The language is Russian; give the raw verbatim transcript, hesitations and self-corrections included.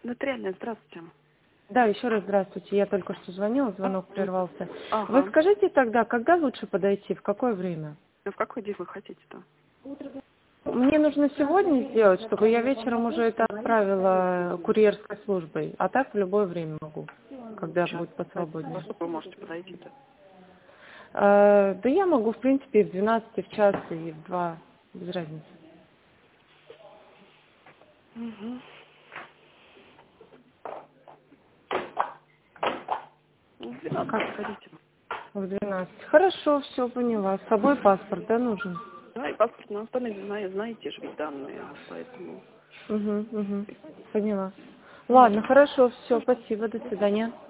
Нотариальная, здравствуйте. Да, еще раз здравствуйте. Я только что звонила, звонок прервался. Ага. Вы скажите тогда, когда лучше подойти, в какое время? Ну, в какой день вы хотите-то? Мне нужно сегодня сделать, чтобы я вечером уже это отправила курьерской службой. А так в любое время могу, когда Сейчас. будет посвободнее. Во сколько вы можете подойти-то? Э, да я могу, в принципе, и в двенадцать, и в час, и в два, без разницы. Угу. Ну, в двенадцать приходите. В двенадцать. Хорошо, все, поняла. С собой паспорт, да, нужен? Да, и паспорт на остальные, знаю, знаете же ведь данные, поэтому... Угу, угу. Поняла. Ладно, хорошо, все, спасибо, до свидания.